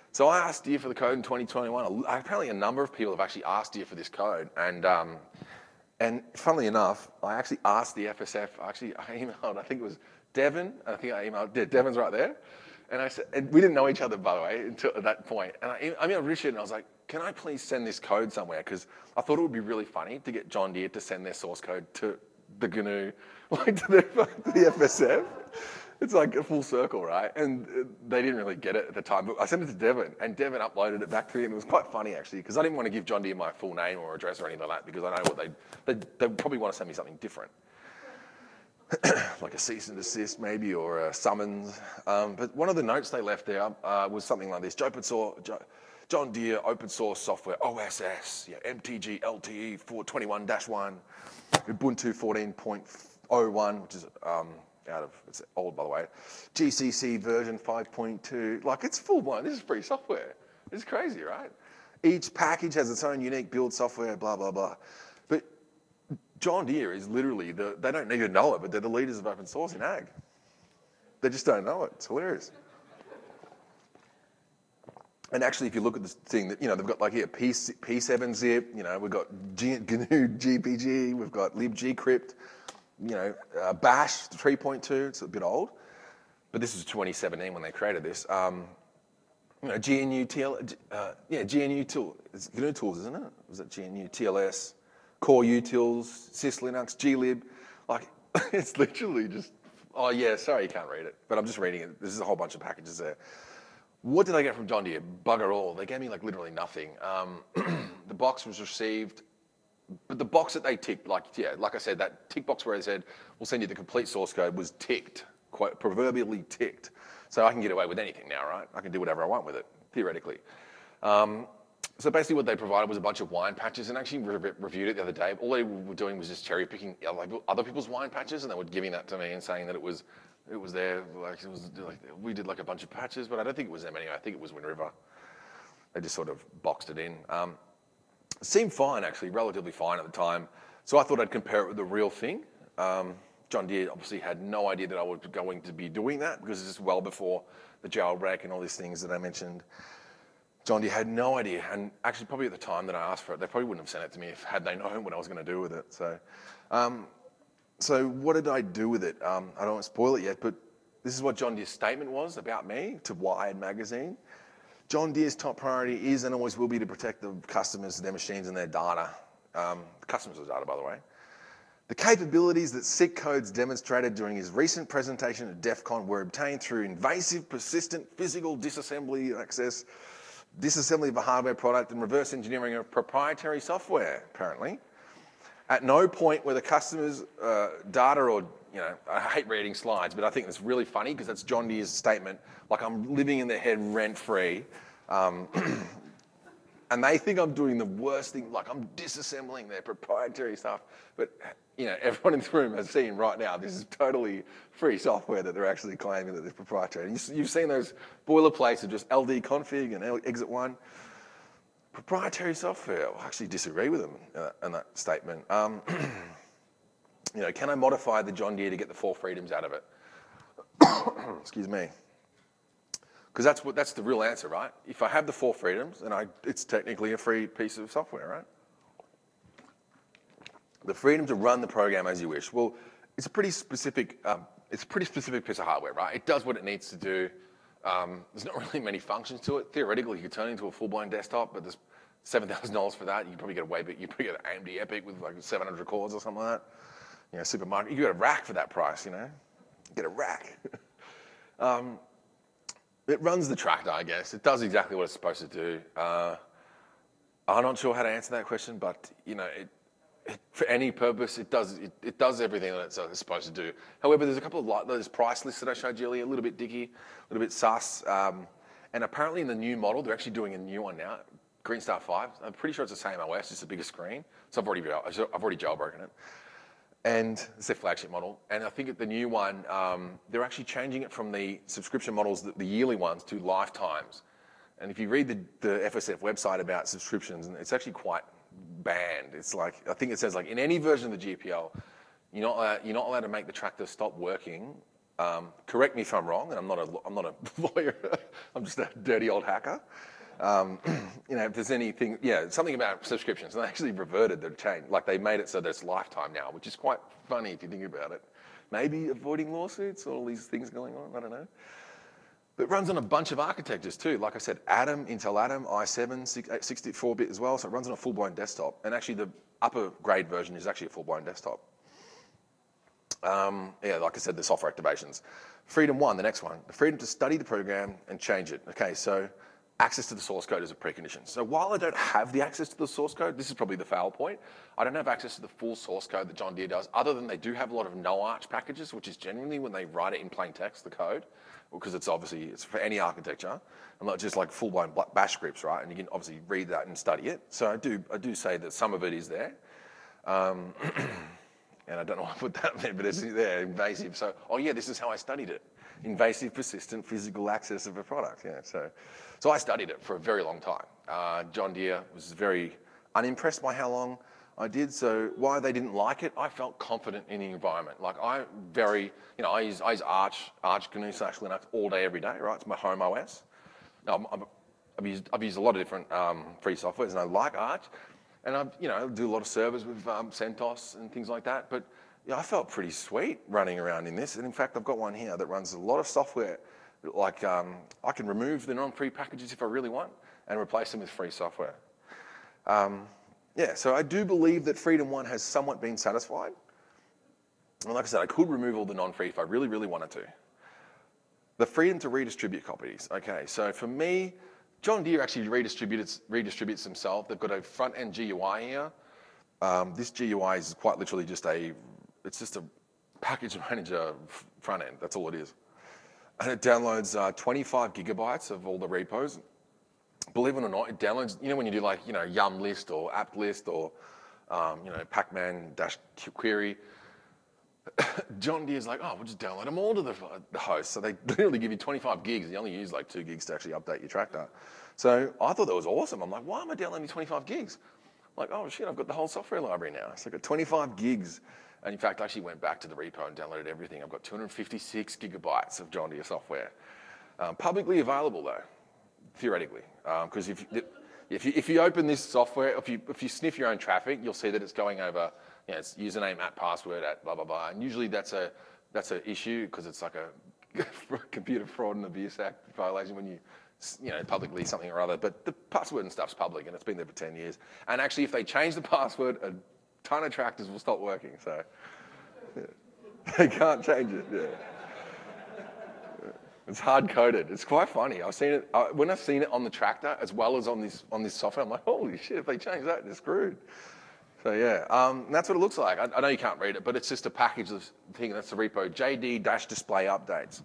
So I asked Deere for the code in 2021. Apparently a number of people have actually asked Deere for this code. And funnily enough, I actually asked the FSF, I emailed, I think it was Devon, Devon's right there. And I said, and we didn't know each other, by the way, until at that point. And I emailed Richard and I was like, can I please send this code somewhere? Because I thought it would be really funny to get John Deere to send their source code to the GNU, like to the FSF. It's like a full circle, right? And they didn't really get it at the time. But I sent it to Devon, and Devon uploaded it back to me, and it was quite funny, actually, because I didn't want to give John Deere my full name or address or anything like that, because I know what they probably want to send me something different. Like a cease and desist, maybe, or a summons. But one of the notes they left there was something like this: John Deere open source software, OSS, MTG LTE 421-1, Ubuntu 14.01, which is it's old, by the way, GCC version 5.2. Like, it's full blown. This is free software. It's crazy, right? Each package has its own unique build software, blah, blah, blah. But John Deere is literally, they don't even know it, but they're the leaders of open source in ag. They just don't know it. It's hilarious. And actually, if you look at this thing, that they've got like here P7 zip. We've got GNU GPG. We've got libgcrypt. Bash 3.2. It's a bit old, but this is 2017 when they created this. GNU GNU tool. It's GNU tools, isn't it? Was it GNU TLS, Core utils, syslinux, glib? Like, it's literally just. Oh yeah, sorry you can't read it, but I'm just reading it. There's a whole bunch of packages there. What did I get from John Deere? Bugger all. They gave me like literally nothing. The box was received, but the box that they ticked, like I said, that tick box where they said, we'll send you the complete source code was ticked, quite proverbially ticked. So I can get away with anything now, right? I can do whatever I want with it, theoretically. So basically what they provided was a bunch of wine patches, and actually reviewed it the other day. All they were doing was just cherry picking other people's wine patches, and they were giving that to me and saying that it was there, we did like a bunch of patches, but I don't think it was them anyway. I think it was Wind River. They just sort of boxed it in. It seemed fine, actually, relatively fine at the time. So I thought I'd compare it with the real thing. John Deere obviously had no idea that I was going to be doing that, because this is well before the jailbreak and all these things that I mentioned. John Deere had no idea, and actually probably at the time that I asked for it, they probably wouldn't have sent it to me had they known what I was going to do with it. So what did I do with it? I don't want to spoil it yet, but this is what John Deere's statement was about me to Wired magazine. John Deere's top priority is and always will be to protect the customers, their machines, and their data. Customers' data, by the way. The capabilities that SICK Codes demonstrated during his recent presentation at DEF CON were obtained through invasive, persistent, physical disassembly of a hardware product and reverse engineering of proprietary software, apparently. At no point were the customer's data or, I hate reading slides, but I think it's really funny because that's John Deere's statement, like I'm living in their head rent-free. And they think I'm doing the worst thing, like I'm disassembling their proprietary stuff. But, everyone in this room has seen right now, this is totally free software that they're actually claiming that they're proprietary. And you've seen those boilerplates of just LD config and exit one. Proprietary software, I actually disagree with them in that statement. Can I modify the John Deere to get the 4 freedoms out of it? Excuse me. Because that's the real answer, right? If I have the 4 freedoms, then it's technically a free piece of software, right? The freedom to run the program as you wish. Well, it's a pretty specific piece of hardware, right? It does what it needs to do. There's not really many functions to it. Theoretically, you could turn it into a full-blown desktop, but there's $7,000 for that. You probably get you probably get an AMD EPYC with like 700 cores or something like that. Supermarket. You get a rack for that price. Get a rack. It runs the tractor, I guess. It does exactly what it's supposed to do. I'm not sure how to answer that question, but for any purpose, it does everything that it's supposed to do. However, there's a couple of those price lists that I showed you earlier, a little bit dicky, a little bit sus. And apparently in the new model, they're actually doing a new one now, Greenstar 5. I'm pretty sure it's the same OS, just a bigger screen. So I've already jailbroken it. And it's their flagship model. And I think at the new one, they're actually changing it from the subscription models, the yearly ones, to lifetimes. And if you read the FSF website about subscriptions, it's actually quite banned. It's like, I think it says like in any version of the GPL, you're not allowed to make the tractor stop working Correct me if I'm wrong, and I'm not a lawyer. I'm just a dirty old hacker. If there's anything, something about subscriptions, and they actually reverted the change. Like they made it so that it's lifetime now, which is quite funny if you think about it. Maybe avoiding lawsuits, all these things going on, I don't know. But it runs on a bunch of architectures too. Like I said, Atom, Intel Atom, i7, 64-bit as well, so it runs on a full-blown desktop. And actually the upper grade version is actually a full-blown desktop. Like I said, the software activations. Freedom 1, the next one, the freedom to study the program and change it. Okay, so access to the source code is a precondition. So while I don't have the access to the source code, this is probably the foul point, I don't have access to the full source code that John Deere does, other than they do have a lot of no-arch packages, which is generally when they write it in plain text, the code, because it's for any architecture, and not just like full-blown bash scripts, right? And you can obviously read that and study it. So I do say that some of it is there. And I don't know why I put that there, but it's there, invasive. So, this is how I studied it. Invasive, persistent, physical access of a product. Yeah, so I studied it for a very long time. John Deere was very unimpressed by how long I did. So why they didn't like it, I felt confident in the environment. Like I use Arch GNU / Linux all day, every day, right? It's my home OS. Now, I've used a lot of different free softwares, and I like Arch. And I do a lot of servers with CentOS and things like that. But I felt pretty sweet running around in this. And in fact, I've got one here that runs a lot of software. Like I can remove the non-free packages if I really want and replace them with free software. So I do believe that Freedom 1 has somewhat been satisfied. And like I said, I could remove all the non-free if I really, really wanted to. The freedom to redistribute copies. Okay, so for me, John Deere actually redistributes themselves. They've got a front-end GUI here. This GUI is quite literally just a package manager front-end. That's all it is. And it downloads 25 gigabytes of all the repos. Believe it or not, it downloads, when you do like, yum list or apt list or, pacman-query, John Deere's like, we'll just download them all to the host. So they literally give you 25 gigs. You only use like 2 gigs to actually update your tractor. So I thought that was awesome. I'm like, why am I downloading 25 gigs? I'm like, oh shit, I've got the whole software library now. So I've got 25 gigs. And in fact, I actually went back to the repo and downloaded everything. I've got 256 gigabytes of John Deere software. Publicly available though, theoretically. Because if you open this software, if you sniff your own traffic, you'll see that it's going over, it's username @ password @ blah, blah, blah. And usually that's an issue because it's like a Computer Fraud and Abuse Act violation when you publicly something or other. But the password and stuff's public and it's been there for 10 years. And actually, if they change the password, a ton of tractors will stop working. So they can't change it. Yeah. It's hard coded. It's quite funny. I've seen it when I've seen it on the tractor as well as on this software. I'm like, holy shit! If they change that, they're screwed. So that's what it looks like. I know you can't read it, but it's just a package of thing. That's the repo JD-display updates.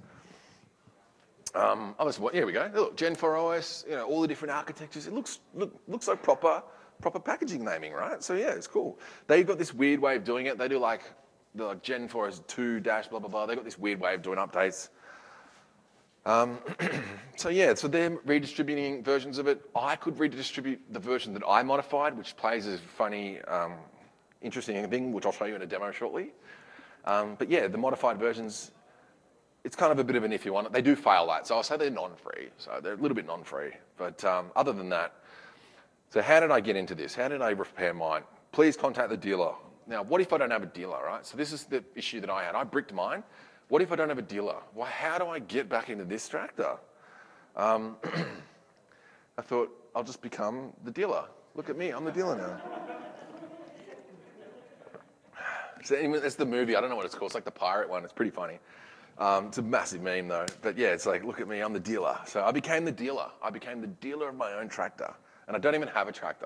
Here we go. Look, Gen 4 OS. All the different architectures. It looks like proper packaging naming, right? So it's cool. They've got this weird way of doing it. They do like Gen 4 is 2 dash blah blah blah. They've got this weird way of doing updates. So they're redistributing versions of it. I could redistribute the version that I modified, which plays a funny, interesting thing, which I'll show you in a demo shortly. The modified versions, it's kind of a bit of an iffy one. They do fail that, so I'll say they're non-free. So they're a little bit non-free. But other than that, so how did I get into this? How did I repair mine? Please contact the dealer. Now, what if I don't have a dealer, right? So this is the issue that I had. I bricked mine. What if I don't have a dealer? Well, how do I get back into this tractor? I thought, I'll just become the dealer. Look at me, I'm the dealer now. So it's the movie, I don't know what it's called. It's like the pirate one, it's pretty funny. It's a massive meme though. But it's like, look at me, I'm the dealer. So I became the dealer. I became the dealer of my own tractor. And I don't even have a tractor.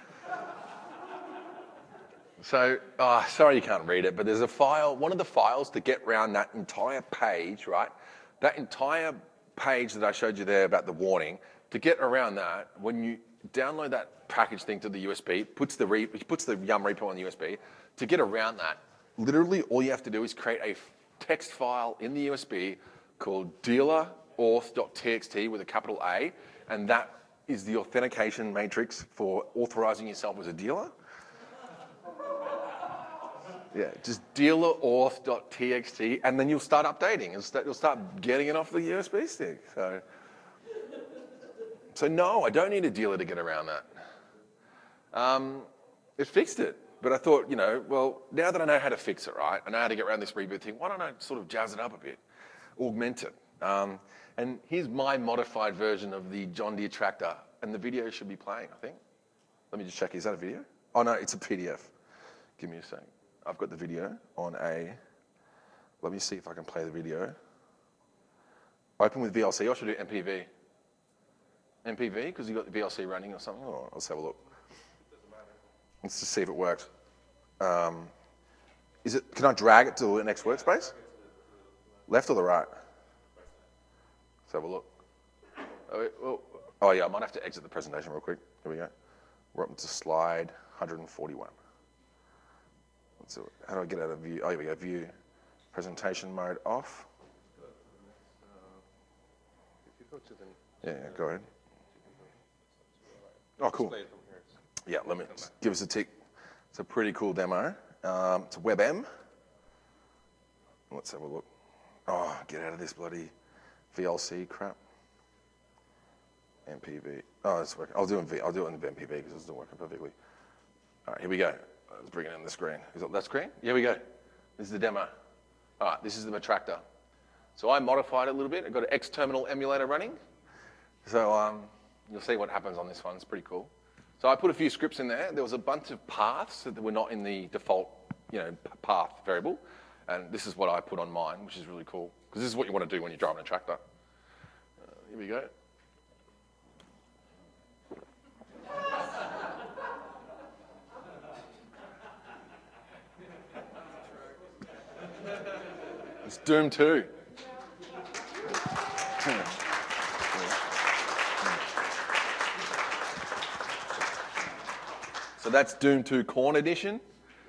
So, sorry you can't read it, but there's a file, one of the files to get around that entire page, right? That entire page that I showed you there about the warning, to get around that, when you download that package thing to the USB, puts the Yum repo on the USB, to get around that, literally all you have to do is create a text file in the USB called dealerauth.txt with a capital A, and that is the authentication matrix for authorizing yourself as a dealer. Yeah, just dealerauth.txt, and then you'll start updating. You'll start getting it off the USB stick. So no, I don't need a dealer to get around that. It fixed it. But I thought, well, now that I know how to fix it, right, I know how to get around this reboot thing, why don't I sort of jazz it up a bit, augment it? And here's my modified version of the John Deere tractor, and the video should be playing, I think. Let me just check, is that a video? Oh no, it's a PDF. Give me a sec. I've got the video on let me see if I can play the video. Open with VLC, I should do MPV. MPV, because you've got the VLC running or something, or let's have a look. Let's just see if it works. Can I drag it to the next workspace? Left or the right? Let's have a look. Oh yeah, I might have to exit the presentation real quick. Here we go. We're up to slide 141. How do I get out of view? Oh, here we go, view. Presentation mode off. Yeah, go ahead. Oh, cool. Yeah, let me give us a tick. It's a pretty cool demo. It's a WebM. Let's have a look. Oh, get out of this bloody VLC crap. MPV. Oh, it's working. I'll do it in MPV because it's not working perfectly. All right, here we go. Let's bring it in the screen. Is it that screen? Here we go. This is the demo. All right, this is the tractor. So I modified it a little bit. I've got an X-Terminal emulator running. So you'll see what happens on this one. It's pretty cool. So I put a few scripts in there. There was a bunch of paths that were not in the default, path variable. And this is what I put on mine, which is really cool. Because this is what you want to do when you're driving a tractor. Here we go. It's Doom 2. So that's Doom 2 Corn Edition.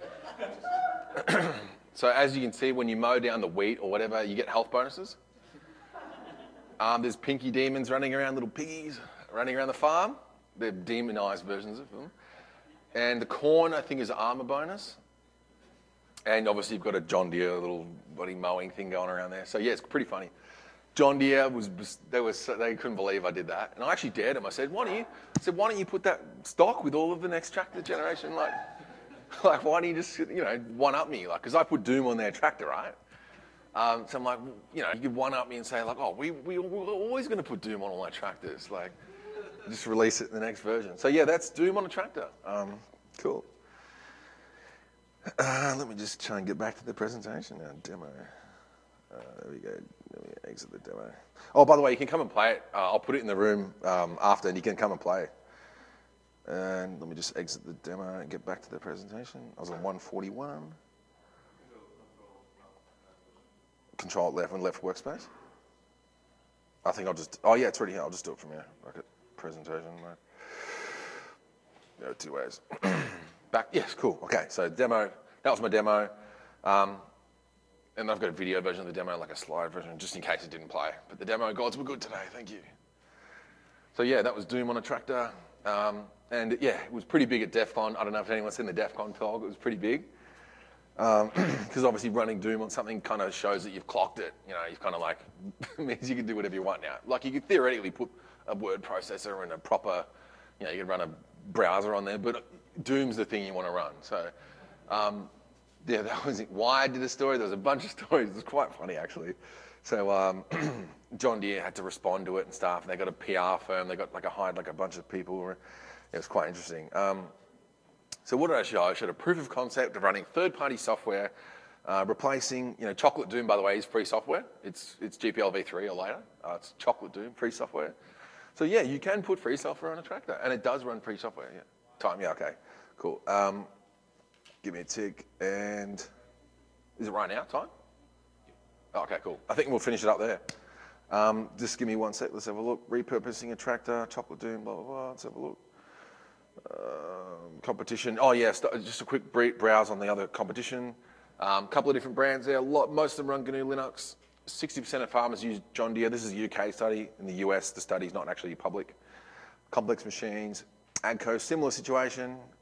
So as you can see, when you mow down the wheat or whatever, you get health bonuses. There's pinky demons running around, little piggies running around the farm. They're demonized versions of them. And the corn, I think, is armor bonus. And obviously you've got a John Deere little bloody mowing thing going around there. So yeah, it's pretty funny. John Deere they couldn't believe I did that. And I actually dared them. I said, why don't you put that stock with all of the next tractor generation? Like why don't you just, one up me? Because I put Doom on their tractor, right? So I'm like, you could one up me and say we're always going to put Doom on all our tractors. Like, just release it in the next version. So yeah, that's Doom on a tractor. Cool. Let me just try and get back to the presentation now. Demo. There we go. Let me exit the demo. Oh, by the way, you can come and play it. I'll put it in the room after, and you can come and play. And let me just exit the demo and get back to the presentation. I was on 141. Control left and left workspace. I think it's already here. I'll just do it from here. Like a presentation mode. There are two ways. Back, yes, cool. Okay, so demo, that was my demo. And I've got a video version of the demo, like a slide version, just in case it didn't play. But the demo gods were good today, thank you. So yeah, that was Doom on a tractor. And yeah, it was pretty big at DEF CON. I don't know if anyone's seen the DEF CON talk, it was pretty big. Because obviously running Doom on something kind of shows that you've clocked it. You've kind of like, means you can do whatever you want now. Like you could theoretically put a word processor and a proper, you could run a browser on there, but Doom's the thing you want to run. So yeah, that was it. Why I did a story, there was a bunch of stories. It was quite funny actually. So John Deere had to respond to it and stuff, and they got a PR firm, they got hired a bunch of people. It was quite interesting. So what did I show? I showed a proof of concept of running third-party software, replacing, Chocolate Doom, by the way, is free software. It's GPL v3 or later. It's Chocolate Doom, free software. So yeah, you can put free software on a tractor, and it does run free software, yeah. Time, yeah, okay, cool. Give me a tick, and is it right now, time? Oh, okay, cool. I think we'll finish it up there. Just give me 1 sec, let's have a look. Repurposing a tractor, Chocolate Doom, blah, blah, blah, let's have a look. Competition, oh yeah, just a quick browse on the other competition. Couple of different brands there, most of them run GNU Linux. 60% of farmers use John Deere. This is a UK study. In the US, the study's not actually public. Complex Machines, AGCO, similar situation.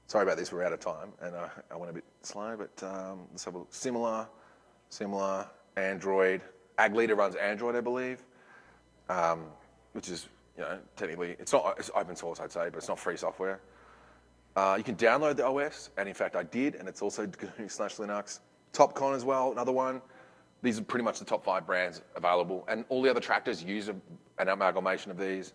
Sorry about this, we're out of time, and I went a bit slow, but let's have a look. Similar, Android. Ag Leader runs Android, I believe, which is, technically, it's open source, I'd say, but it's not free software. You can download the OS, and in fact I did, and it's also GNU/Linux. Topcon as well, another one. These are pretty much the top 5 brands available, and all the other tractors use an amalgamation of these.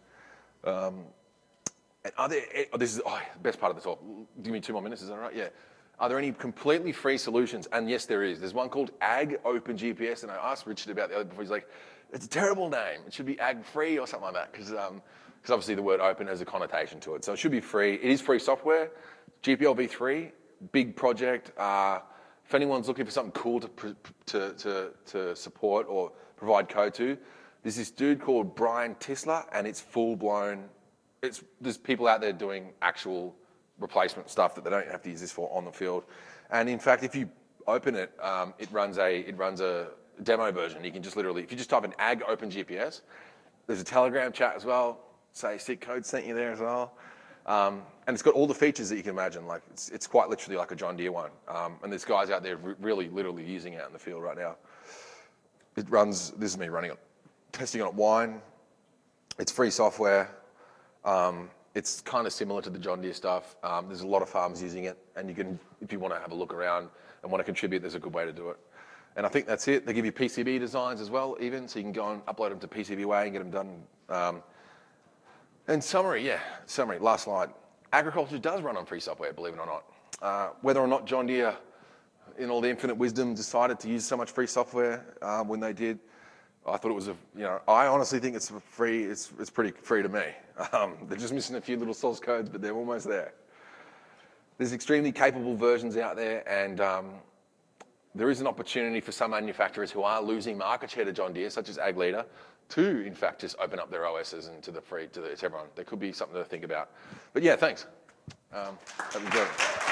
And are there, this is the best part of the talk. Give me 2 more minutes, is that all right? Yeah. Are there any completely free solutions? And yes, there is. There's one called Ag Open GPS, and I asked Richard about the other before. He's like, it's a terrible name. It should be Ag Free or something like that, because obviously the word open has a connotation to it. So it should be free. It is free software. GPL v3, big project. If anyone's looking for something cool to support or provide code to, there's this dude called Brian Tisler, and it's full-blown. There's people out there doing actual replacement stuff that they don't have to use this for on the field. And in fact, if you open it, it runs a demo version. You can just literally, if you just type in Ag Open GPS, there's a Telegram chat as well. Say Sick Code sent you there as well. And it's got all the features that you can imagine. Like it's quite literally like a John Deere one. And there's guys out there really literally using it out in the field right now. It runs. This is me running it, testing on Wine. It's free software. It's kind of similar to the John Deere stuff. There's a lot of farms using it, and you can, if you want to have a look around and want to contribute, there's a good way to do it. And I think that's it. They give you PCB designs as well, even, so you can go and upload them to PCBWay and get them done. And summary, last slide. Agriculture does run on free software, believe it or not. Whether or not John Deere, in all the infinite wisdom, decided to use so much free software when they did, I thought it was I honestly think it's free. It's pretty free to me. They're just missing a few little source codes, but they're almost there. There's extremely capable versions out there, and there is an opportunity for some manufacturers who are losing market share to John Deere, such as Ag Leader, to in fact just open up their OSs and to everyone. There could be something to think about. But yeah, thanks. Hope you enjoyed it.